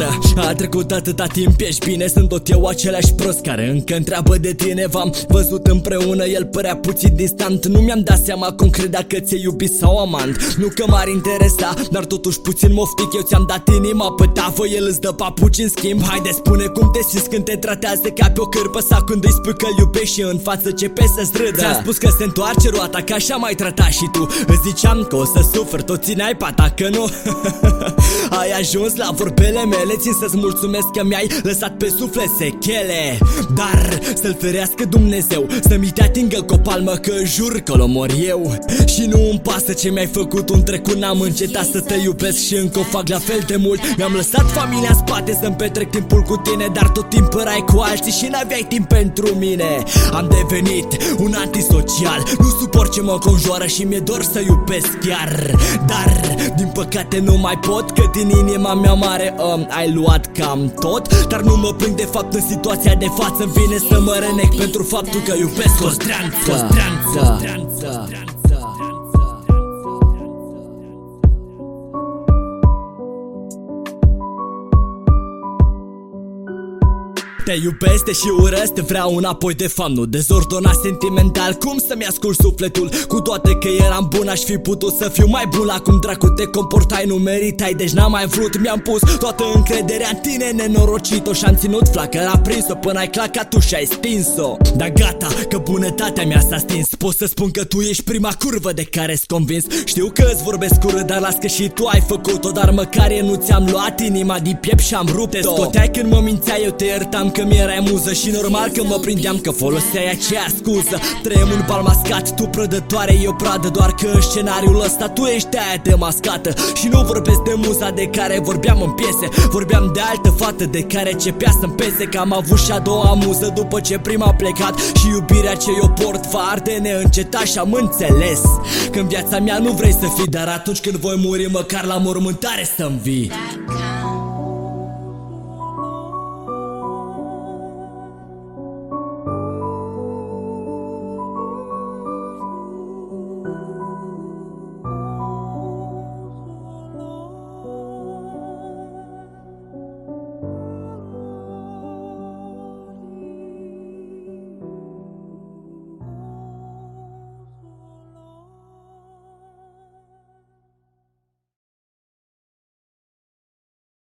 bună. A trecut atâta timp, ești bine? Sunt tot eu același prost care încă întreabă de tine. V-am văzut împreună, el părea puțin distant. Nu mi-am dat seama concret dacă ți-ai iubit sau amant. Nu că m-ar interesa, dar totuși puțin moftic. Eu ți-am dat inima pe tavă, el îți dă papuci în schimb. Haide spune cum te simți când te tratează ca pe o cârpă, sau când îi spui că-l iubești și în față începe să-ți râdă. Ți-am spus că se întoarce roata, că așa mai trata și tu. Îți ziceam că o să suferi, tot țineai pata că nu. Ai ajuns la vorbele mele, țin să-ți mulțumesc că mi-ai lăsat pe suflet sechele. Dar să-l ferească Dumnezeu să-mi te atingă cu o palmă, că jur că l omor eu. Și nu îmi pasă ce mi-ai făcut în trecut, n-am încetat să te iubesc și încă o fac la fel de mult. Mi-am lăsat familia în spate să-mi petrec timpul cu tine, dar tot timpul erai cu alții și n-aveai timp pentru mine. Am devenit un antisocial, nu suport ce mă conjoară și mi-e dor să iubesc chiar. Dar din păcate nu mai pot, că din inima mea mare ai luat cam tot. Dar nu mă plâng de fapt, în situația de față îmi vine să mă renec pentru faptul că iubesc o stranță. Te iubesc, te și urăsc, te vreau înapoi de fapt, nu dezordonat sentimental. Cum să-mi ascult sufletul? Cu toate că eram bun, aș fi putut să fiu mai bun. La cum dracu te comportai, nu meritai, deci n-am mai vrut. Mi-am pus toată încrederea în tine, nenorocit-o, și-am ținut flacăra aprins-o până ai clacat tu și ai stins-o. Dar gata, că bunătatea mea s-a stins. Pot să spun că tu ești prima curvă de care-s convins. Știu că îți vorbesc urât, dar las că și tu ai făcut-o. Dar măcar eu nu ți-am luat inima din piept și am rupt-o. Te scoteai când mă mințeai, eu te iertam că mi-erai muză și normal că mă prindeam că foloseai aceea scuză. Trăiem un bal mascat, tu prădătoare, eu pradă. Doar că în scenariul ăsta tu ești aia demascată. Și nu vorbesc de muza de care vorbeam în piese, vorbeam de altă fată de care cepea să-mi pese. Că am avut și a doua muză după ce prima a plecat. Și iubirea ce eu port va arde neîncetat. Și am înțeles că în viața mea nu vrei să fii, dar atunci când voi muri măcar la mormântare să-mi vii.